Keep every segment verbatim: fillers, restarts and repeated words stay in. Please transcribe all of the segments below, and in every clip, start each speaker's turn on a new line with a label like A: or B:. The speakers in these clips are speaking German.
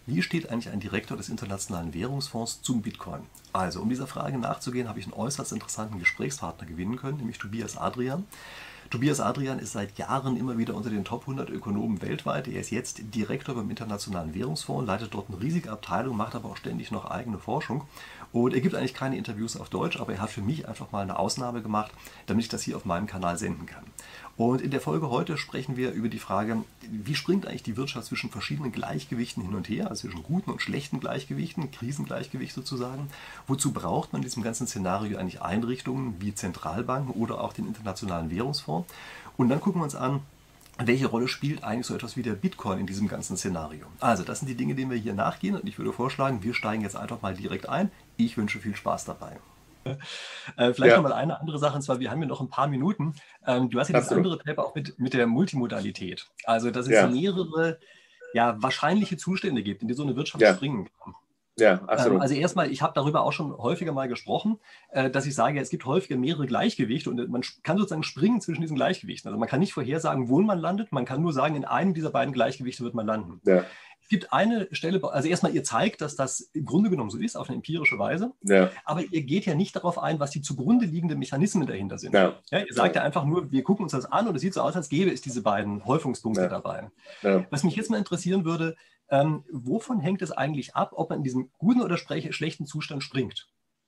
A: Wie steht eigentlich ein Direktor des Internationalen Währungsfonds zum Bitcoin? Also, um dieser Frage nachzugehen, habe ich einen äußerst interessanten Gesprächspartner gewinnen können, nämlich Tobias Adrian. Tobias Adrian ist seit Jahren immer wieder unter den Top hundert Ökonomen weltweit. Er ist jetzt Direktor beim Internationalen Währungsfonds, leitet dort eine riesige Abteilung, macht aber auch ständig noch eigene Forschung. Und er gibt eigentlich keine Interviews auf Deutsch, aber er hat für mich einfach mal eine Ausnahme gemacht, damit ich das hier auf meinem Kanal senden kann. Und in der Folge heute sprechen wir über die Frage, wie springt eigentlich die Wirtschaft zwischen verschiedenen Gleichgewichten hin und her, also zwischen guten und schlechten Gleichgewichten, Krisengleichgewicht sozusagen. Wozu braucht man in diesem ganzen Szenario eigentlich Einrichtungen wie Zentralbanken oder auch den Internationalen Währungsfonds? Und dann gucken wir uns an, welche Rolle spielt eigentlich so etwas wie der Bitcoin in diesem ganzen Szenario? Also, das sind die Dinge, denen wir hier nachgehen, und ich würde vorschlagen, wir steigen jetzt einfach mal direkt ein. Ich wünsche viel Spaß dabei. Äh, vielleicht noch
B: Ja,
A: mal eine andere Sache, und zwar, wir haben ja noch ein paar Minuten. Ähm, du hast ja dieses
B: absolut.
A: andere Paper auch mit, mit der Multimodalität. Also, dass es
B: Ja,
A: mehrere ja, wahrscheinliche Zustände gibt, in die so eine Wirtschaft
B: ja,
A: springen kann.
B: ja,
A: Ähm,
B: absolut.
A: also erstmal, ich habe darüber auch schon häufiger mal gesprochen, äh, dass ich sage, es gibt häufiger mehrere Gleichgewichte und man sch- kann sozusagen springen zwischen diesen Gleichgewichten. Also man kann nicht vorhersagen, wo man landet, man kann nur sagen, in einem dieser beiden Gleichgewichte wird man landen.
B: Ja,
A: Es gibt eine Stelle, also erstmal, ihr zeigt, dass das im Grunde genommen so ist, auf eine empirische Weise,
B: ja,
A: aber ihr geht ja nicht darauf ein, was die zugrunde liegenden Mechanismen dahinter sind.
B: ja,
A: Ja, ihr sagt
B: ja,
A: ja einfach nur, wir gucken uns das an und es sieht so aus, als gäbe es diese beiden Häufungspunkte
B: ja,
A: dabei.
B: ja.
A: Was mich jetzt mal interessieren würde, ähm, wovon hängt es eigentlich ab, ob man in diesem guten oder spre- schlechten Zustand springt?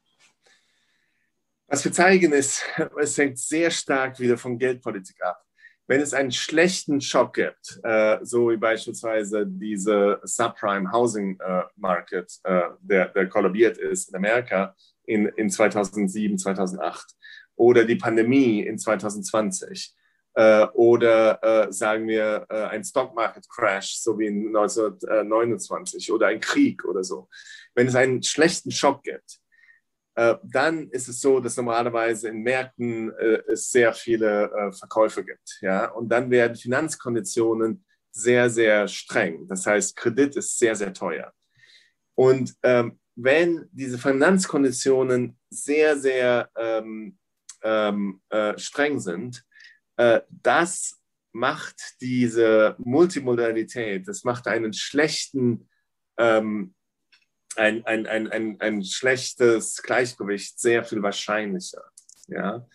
B: Was wir zeigen ist, es hängt sehr stark wieder von Geldpolitik ab. Wenn es einen schlechten Schock gibt, äh, so wie beispielsweise diese Subprime Housing äh, Market, äh, der, der kollabiert ist in Amerika in, in zweitausendsieben, zweitausendacht, oder die Pandemie in zwanzig zwanzig, äh, oder äh, sagen wir äh, ein Stock Market Crash, so wie in neunzehnhundertneunundzwanzig, oder ein Krieg oder so. Wenn es einen schlechten Schock gibt, äh, dann ist es so, dass normalerweise in Märkten äh, es sehr viele äh, Verkäufe gibt. Ja? Und dann werden Finanzkonditionen sehr, sehr streng. Das heißt, Kredit ist sehr, sehr teuer. Und ähm, wenn diese Finanzkonditionen sehr, sehr ähm, ähm, äh, streng sind, äh, das macht diese Multimodalität, das macht einen schlechten ähm, ein, ein, ein, ein, ein schlechtes Gleichgewicht sehr viel wahrscheinlicher. Ja?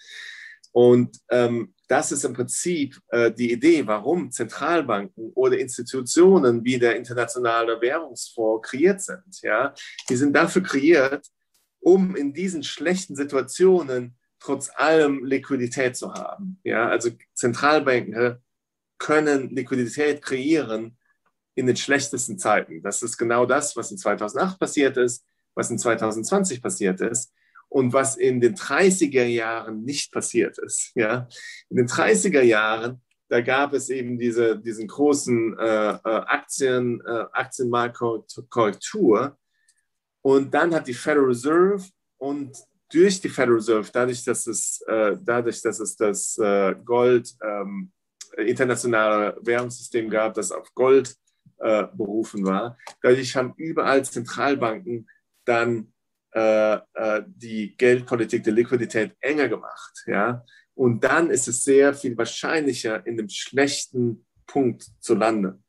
B: Und ähm, das ist im Prinzip äh, die Idee, warum Zentralbanken oder Institutionen wie der Internationale Währungsfonds kreiert sind. Ja? Die sind dafür kreiert, um in diesen schlechten Situationen trotz allem Liquidität zu haben. Ja? Also Zentralbanken können Liquidität kreieren in den schlechtesten Zeiten. Das ist genau das, was in zweitausendacht passiert ist, was in zwanzig zwanzig passiert ist und was in den dreißiger Jahren nicht passiert ist. Ja? In den dreißiger Jahren, da gab es eben diese, diesen großen äh, Aktien, äh, Aktienmarktkorrektur, und dann hat die Federal Reserve und durch die Federal Reserve, dadurch, dass es, äh, dadurch, dass es das äh, Gold, ähm, internationale Währungssystem gab, das auf Gold äh, berufen war. Dadurch haben überall Zentralbanken dann äh, äh, die Geldpolitik der Liquidität enger gemacht. Ja? Und dann ist es sehr viel wahrscheinlicher, in einem schlechten Punkt zu landen.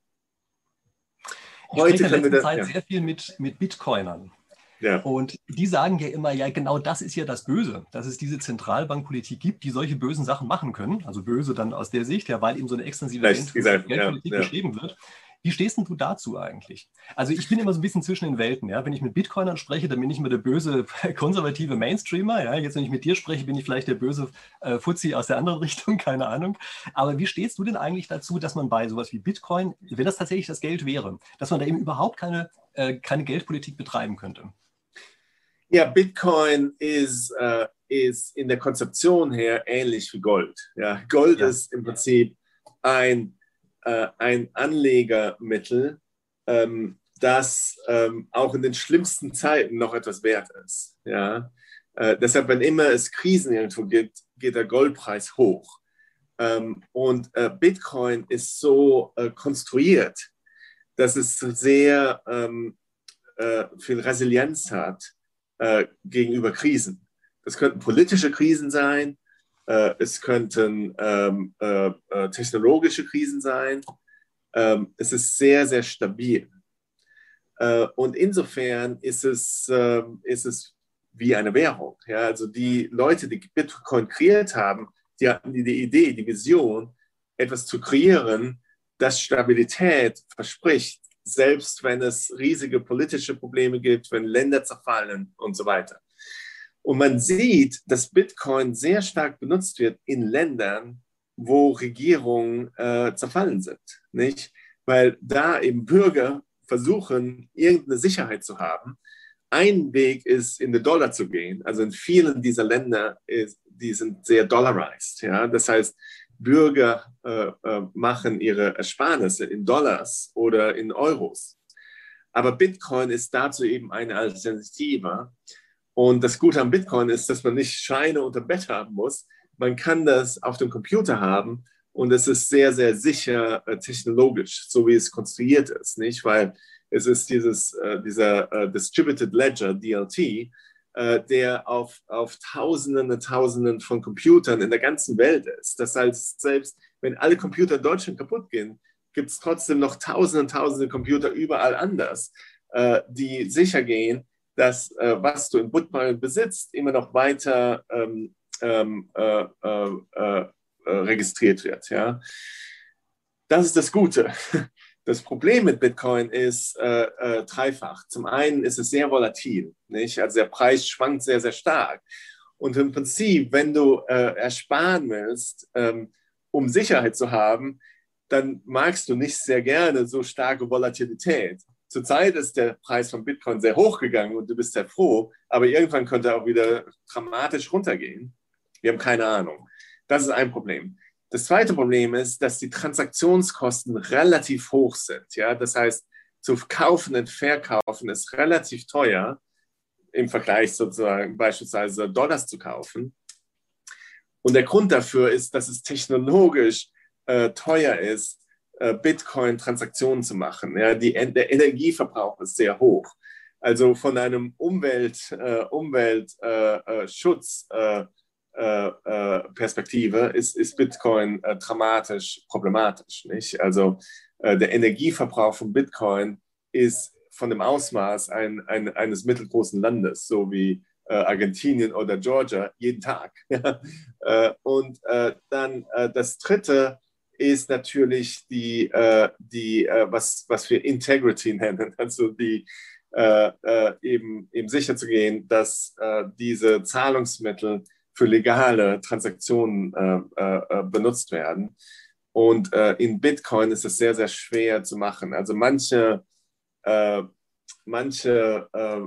A: Ich spreche
B: Heute
A: in der
B: können wir
A: letzten
B: das,
A: Zeit
B: ja,
A: sehr viel mit, mit Bitcoinern.
B: ja,
A: Und die sagen ja immer, ja, genau das ist ja das Böse, dass es diese Zentralbankpolitik gibt, die solche bösen Sachen machen können. Also böse dann aus der Sicht, ja, weil eben so eine extensive
B: vielleicht gesagt, ja,
A: Geldpolitik
B: ja.
A: beschrieben wird. Wie stehst denn du dazu eigentlich? Also ich bin immer so ein bisschen zwischen den Welten. Ja? Wenn ich mit Bitcoinern spreche, dann bin ich immer der böse konservative Mainstreamer. Ja? Jetzt, wenn ich mit dir spreche, bin ich vielleicht der böse äh, Fuzzi aus der anderen Richtung, keine Ahnung. Aber wie stehst du denn eigentlich dazu, dass man bei sowas wie Bitcoin, wenn das tatsächlich das Geld wäre, dass man da eben überhaupt keine, äh, keine Geldpolitik betreiben könnte?
B: Ja, Bitcoin ist, äh, ist in der Konzeption her ähnlich wie Gold. Ja, Gold
A: Ja.
B: ist im Prinzip ein, äh, ein Anlegermittel, ähm, das ähm, auch in den schlimmsten Zeiten noch etwas wert ist. Ja? Äh, deshalb, wenn immer es Krisen irgendwo gibt, geht der Goldpreis hoch. Ähm, und äh, Bitcoin ist so äh, konstruiert, dass es sehr ähm, äh, viel Resilienz hat äh, gegenüber Krisen. Das könnten politische Krisen sein, äh, es könnten ähm, äh, äh, technologische Krisen sein. Ähm, es ist sehr, sehr stabil. Äh, und insofern ist es, äh, ist es wie eine Währung. Ja? Also die Leute, die Bitcoin kreiert haben, die hatten die, die Idee, die Vision, etwas zu kreieren, das Stabilität verspricht, selbst wenn es riesige politische Probleme gibt, wenn Länder zerfallen und so weiter. Und man sieht, dass Bitcoin sehr stark benutzt wird in Ländern, wo Regierungen äh, zerfallen sind, nicht? Weil da eben Bürger versuchen, irgendeine Sicherheit zu haben. Ein Weg ist, in den Dollar zu gehen. Also in vielen dieser Länder, ist, die sind sehr dollarized. Ja? Das heißt, Bürger äh, äh, machen ihre Ersparnisse in Dollars oder in Euros. Aber Bitcoin ist dazu eben eine Alternative. Und das Gute am Bitcoin ist, dass man nicht Scheine unter dem Bett haben muss. Man kann das auf dem Computer haben und es ist sehr, sehr sicher äh, technologisch, so wie es konstruiert ist, nicht? Weil es ist dieses, äh, dieser äh, Distributed Ledger, D L T, äh, der auf, auf Tausenden und Tausenden von Computern in der ganzen Welt ist. Das heißt, selbst wenn alle Computer in Deutschland kaputt gehen, gibt es trotzdem noch Tausende und Tausende Computer überall anders, äh, die sicher gehen, dass äh, was du in Bitcoin besitzt, immer noch weiter ähm, ähm, äh, äh, äh, registriert wird. Ja? Das ist das Gute. Das Problem mit Bitcoin ist äh, äh, dreifach. Zum einen ist es sehr volatil, nicht? Also der Preis schwankt sehr, sehr stark. Und im Prinzip, wenn du äh, ersparen willst, ähm, um Sicherheit zu haben, dann magst du nicht sehr gerne so starke Volatilität. Zurzeit ist der Preis von Bitcoin sehr hoch gegangen und du bist sehr froh, aber irgendwann könnte er auch wieder dramatisch runtergehen. Wir haben keine Ahnung. Das ist ein Problem. Das zweite Problem ist, dass die Transaktionskosten relativ hoch sind. Ja? Das heißt, zu kaufen und verkaufen ist relativ teuer im Vergleich sozusagen beispielsweise Dollars zu kaufen. Und der Grund dafür ist, dass es technologisch äh, teuer ist, Bitcoin-Transaktionen zu machen. Ja, die, der Energieverbrauch ist sehr hoch. Also von einem Umwelt, äh, Umweltschutz äh, äh, äh, Perspektive ist, ist Bitcoin äh, dramatisch problematisch. Nicht? Also äh, der Energieverbrauch von Bitcoin ist von dem Ausmaß ein, ein, eines mittelgroßen Landes, so wie äh, Argentinien oder Georgia, jeden Tag. äh, und äh, dann äh, das Dritte ist natürlich die, äh, die äh, was, was wir Integrity nennen, also die äh, äh, eben, eben sicher zu gehen, dass äh, diese Zahlungsmittel für legale Transaktionen äh, äh, benutzt werden. Und äh, in Bitcoin ist es sehr, sehr schwer zu machen. Also manche, äh, manche äh,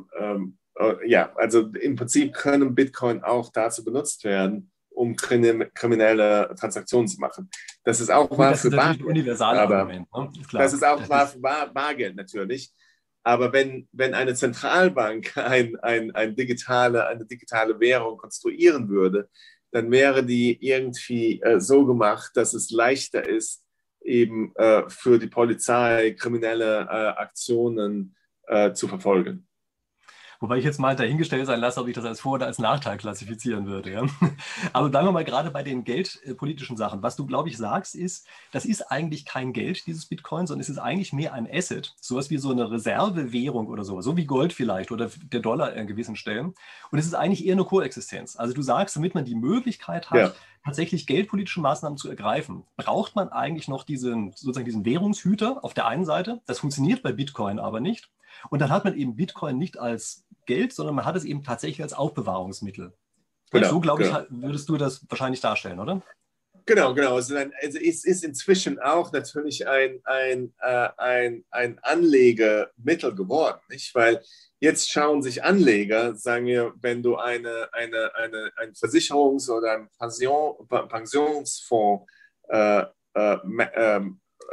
B: äh, ja, also im Prinzip können Bitcoin auch dazu benutzt werden, um kriminelle Transaktionen zu machen. Das ist auch wahr für Bargeld. Das ist natürlich ein universales Argument. Ne? Ist klar. Das ist auch wahr für Bar Bargeld natürlich. Aber wenn, wenn eine Zentralbank ein, ein, ein digitale, eine digitale Währung konstruieren würde, dann wäre die irgendwie äh, so gemacht, dass es leichter ist, eben äh, für die Polizei kriminelle äh, Aktionen äh, zu verfolgen.
A: Wobei ich jetzt mal dahingestellt sein lasse, ob ich das als Vor- oder als Nachteil klassifizieren würde. Ja? Aber bleiben wir mal gerade bei den geldpolitischen Sachen. Was du, glaube ich, sagst, ist, das ist eigentlich kein Geld, dieses Bitcoin, sondern es ist eigentlich mehr ein Asset, sowas wie so eine Reservewährung oder so, so wie Gold vielleicht oder der Dollar an gewissen Stellen. Und es ist eigentlich eher eine Koexistenz. Also du sagst, damit man die Möglichkeit hat, ja, tatsächlich geldpolitische Maßnahmen zu ergreifen, braucht man eigentlich noch diesen, sozusagen diesen Währungshüter auf der einen Seite. Das funktioniert bei Bitcoin aber nicht. Und dann hat man eben Bitcoin nicht als Geld, sondern man hat es eben tatsächlich als Aufbewahrungsmittel. Genau, so, glaube genau. ich, würdest du das wahrscheinlich darstellen, oder?
B: Genau, genau. Also es ist inzwischen auch natürlich ein, ein, äh, ein, ein Anlegemittel geworden, nicht? Weil jetzt schauen sich Anleger, sagen wir, wenn du eine, eine, eine, einen Versicherungs- oder einen Pension, Pensionsfonds äh, äh, äh,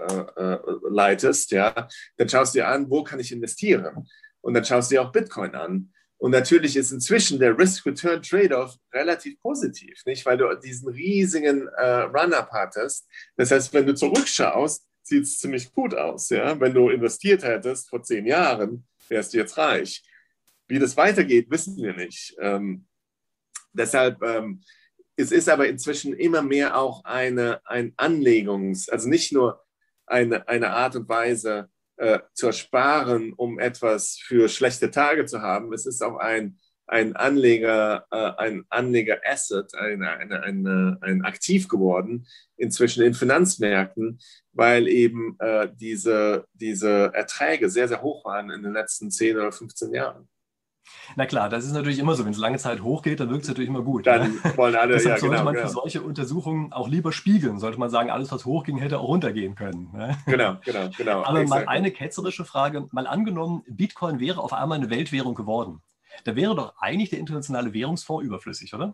B: äh, leitest, ja, dann schaust du dir an, wo kann ich investieren? Und dann schaust du dir auch Bitcoin an. Und natürlich ist inzwischen der Risk-Return-Trade-off relativ positiv, nicht? Weil du diesen riesigen äh, Run-Up hattest. Das heißt, wenn du zurückschaust, sieht es ziemlich gut aus. Ja? Wenn du investiert hättest vor zehn Jahren, wärst du jetzt reich. Wie das weitergeht, wissen wir nicht. Ähm, deshalb, ähm, es ist aber inzwischen immer mehr auch eine ein Anlegungs-, also nicht nur eine, eine Art und Weise, äh, zu ersparen, um etwas für schlechte Tage zu haben. Es ist auch ein, ein Anleger, äh, ein Anleger-Asset, ein, ein, ein, ein Aktiv geworden, inzwischen in Finanzmärkten, weil eben äh, diese, diese Erträge sehr, sehr hoch waren in den letzten zehn oder fünfzehn Jahren.
A: Na klar, das ist natürlich immer so. Wenn es lange Zeit hochgeht, dann wirkt es natürlich immer gut.
B: Dann
A: Ne?
B: wollen alle,
A: Deshalb
B: ja,
A: sollte
B: genau,
A: man
B: genau.
A: für solche Untersuchungen auch lieber spiegeln. Sollte man sagen, alles, was hochging, hätte auch runtergehen können. Ne?
B: Genau, genau, genau.
A: Aber mal
B: Exactly.
A: eine ketzerische Frage. Mal angenommen, Bitcoin wäre auf einmal eine Weltwährung geworden. Da wäre doch eigentlich der internationale Währungsfonds überflüssig, oder?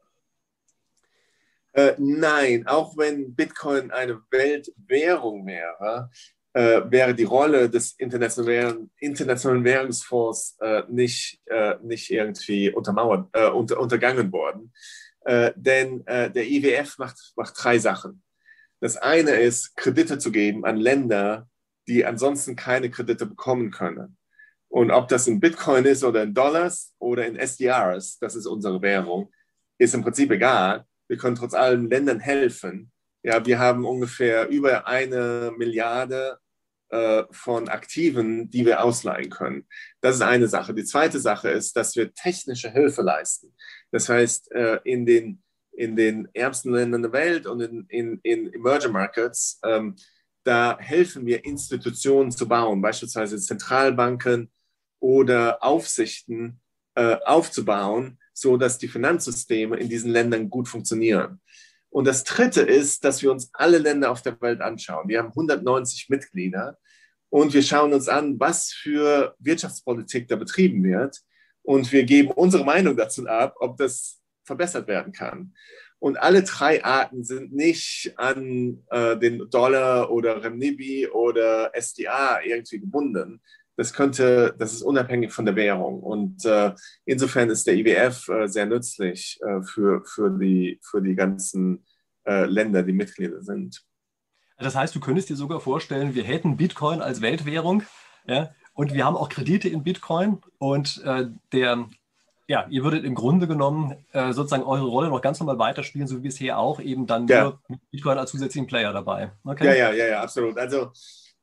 B: Äh, nein, auch wenn Bitcoin eine Weltwährung wäre, äh, wäre die Rolle des internationalen, internationalen Währungsfonds äh, nicht, äh, nicht irgendwie untermauert, äh, unter, untergangen worden. Äh, denn äh, der I W F macht, macht drei Sachen. Das eine ist, Kredite zu geben an Länder, die ansonsten keine Kredite bekommen können. Und ob das in Bitcoin ist oder in Dollars oder in S D Rs, das ist unsere Währung, ist im Prinzip egal. Wir können trotz allem Ländern helfen. Ja, wir haben ungefähr über eine Milliarde äh, von Aktiven, die wir ausleihen können. Das ist eine Sache. Die zweite Sache ist, dass wir technische Hilfe leisten. Das heißt, äh, in den, in den ärmsten Ländern der Welt und in, in, in Emerging Markets, ähm, da helfen wir, Institutionen zu bauen, beispielsweise Zentralbanken oder Aufsichten äh, aufzubauen, so dass die Finanzsysteme in diesen Ländern gut funktionieren. Und das Dritte ist, dass wir uns alle Länder auf der Welt anschauen. Wir haben hundertneunzig Mitglieder und wir schauen uns an, was für Wirtschaftspolitik da betrieben wird. Und wir geben unsere Meinung dazu ab, ob das verbessert werden kann. Und alle drei Arten sind nicht an äh, den Dollar oder Renminbi oder S D R irgendwie gebunden. Das könnte, das ist unabhängig von der Währung. Und äh, insofern ist der I W F äh, sehr nützlich äh, für, für, die, für die ganzen äh, Länder, die Mitglieder sind.
A: Das heißt, du könntest dir sogar vorstellen, wir hätten Bitcoin als Weltwährung, ja, und wir haben auch Kredite in Bitcoin und äh, der, ja, ihr würdet im Grunde genommen äh, sozusagen eure Rolle noch ganz normal weiterspielen, so wie bisher auch, eben dann
B: Ja.
A: nur mit Bitcoin als zusätzlichen Player dabei. Okay?
B: Ja, ja, ja, ja, absolut. Also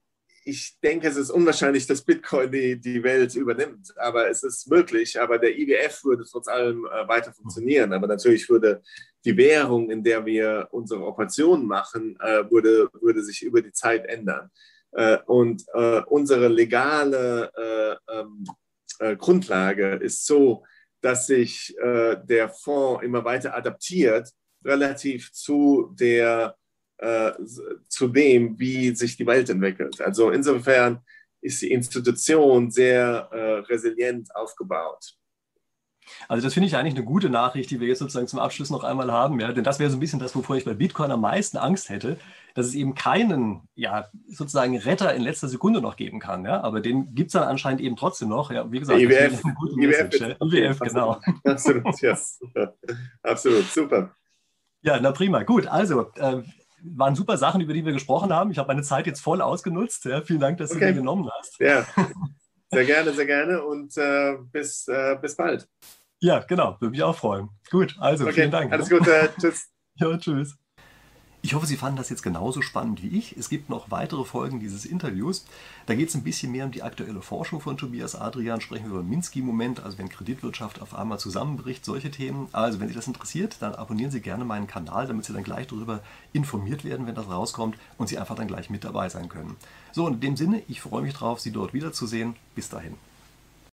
B: ich denke, es ist unwahrscheinlich, dass Bitcoin die, die Welt übernimmt, aber es ist möglich. Aber der I W F würde trotz allem äh, weiter funktionieren. Aber natürlich würde die Währung, in der wir unsere Operationen machen, äh, würde, würde sich über die Zeit ändern. Äh, und äh, unsere legale äh, ähm, äh, Grundlage ist so, dass sich äh, der Fonds immer weiter adaptiert, relativ zu der Äh, zu dem, wie sich die Welt entwickelt. Also insofern ist die Institution sehr äh, resilient aufgebaut.
A: Also das finde ich eigentlich eine gute Nachricht, die wir jetzt sozusagen zum Abschluss noch einmal haben. Ja? Denn das wäre so ein bisschen das, wovor ich bei Bitcoin am meisten Angst hätte, dass es eben keinen, ja, sozusagen Retter in letzter Sekunde noch geben kann. Ja? Aber den gibt es dann anscheinend eben trotzdem noch. Ja? Wie gesagt,
B: I W F,
A: das eine gute
B: I W F,
A: Message, ja? I W F, genau.
B: Absolut, yes. Absolut, super.
A: Ja, na prima. Gut, also äh, waren super Sachen, über die wir gesprochen haben. Ich habe meine Zeit jetzt voll ausgenutzt. Ja, vielen Dank, dass
B: Okay.
A: du dir genommen hast.
B: Ja, sehr gerne, sehr gerne und äh, bis, äh, bis bald.
A: Ja, genau, würde mich auch freuen. Gut, also
B: Okay,
A: vielen Dank.
B: alles
A: Ne?
B: Gute, tschüss.
A: Ja, tschüss. Ich hoffe, Sie fanden das jetzt genauso spannend wie ich. Es gibt noch weitere Folgen dieses Interviews. Da geht es ein bisschen mehr um die aktuelle Forschung von Tobias Adrian. Sprechen wir über den Minsky-Moment, also wenn Kreditwirtschaft auf einmal zusammenbricht, solche Themen. Also wenn Sie das interessiert, dann abonnieren Sie gerne meinen Kanal, damit Sie dann gleich darüber informiert werden, wenn das rauskommt und Sie einfach dann gleich mit dabei sein können. So, in dem Sinne, ich freue mich drauf, Sie dort wiederzusehen. Bis dahin.